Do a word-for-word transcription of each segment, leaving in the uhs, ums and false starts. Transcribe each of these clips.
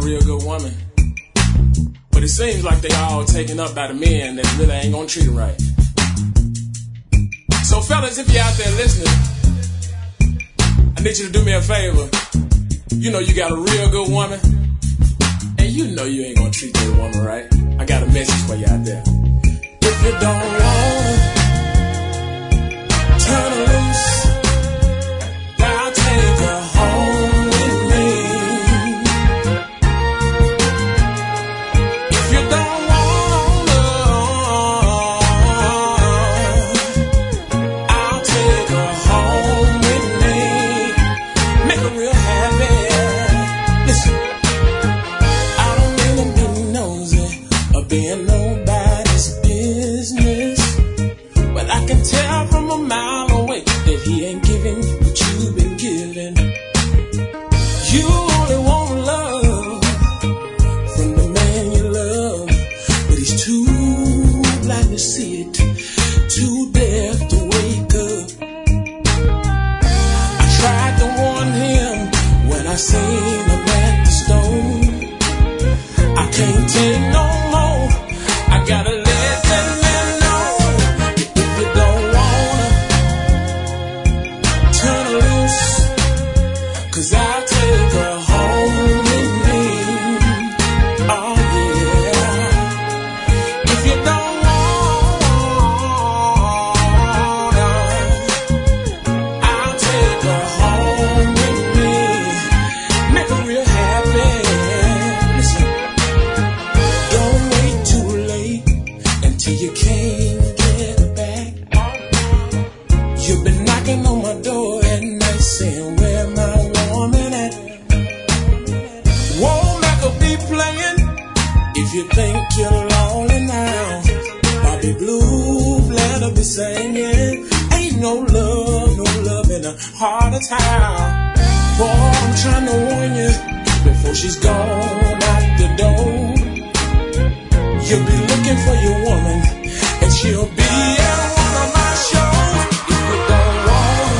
real good woman. But it seems like they all taken up by the men that really ain't gonna treat her right. So fellas, if you're out there listening, I need you to do me a favor. You know you got a real good woman, and you know you ain't gonna treat that woman right. I got a message for you out there. If you don't wanna turn her loose, I'll take her home with me. If you don't wanna, I'll take her home with me. Make her real happy. Listen, I don't mean to be nosy or being nobody's business, but I can tell from a mile away that he ain't giving what you've been giving. You only want love from the man you love, but he's too blind to see it, too deaf to wake up. I tried to warn him when I seen him at the store. I can't take no more. I gotta let that man know. If you don't wanna turn her loose, 'cause I'll take her home with me. Oh yeah. If you don't wanna, I'll take her home with me. Make her real happy. Listen, don't wait too late until you can't get her back. You've been knocking on my door at night saying, where my woman at? Won't make her be playing. If you think you're lonely now, Bobby Blue, let her be singing. Ain't no love, no love in the heart of town. Boy, I'm trying to warn you before she's gone out the door. You'll be looking for your woman, and she'll be at one of my shows. If you don't wanna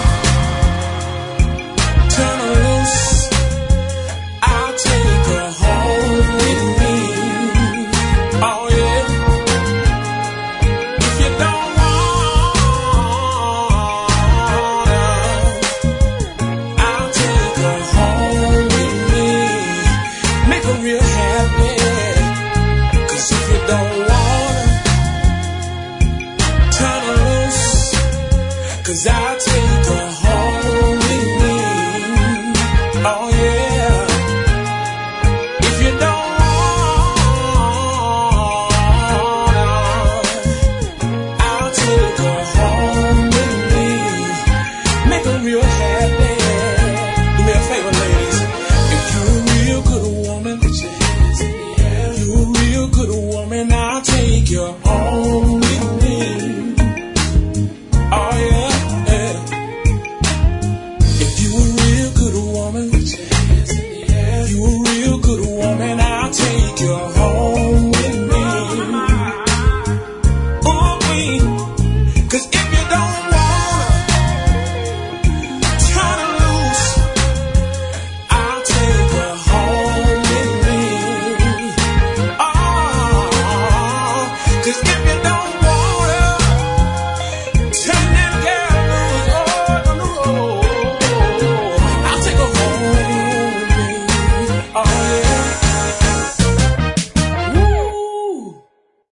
turn her loose, I'll take her home with me. Oh yeah. If you don't wanna, I'll take her home with me. Make her real happy. 'Cause if you don't wanna turn her loose, 'cause I'll take her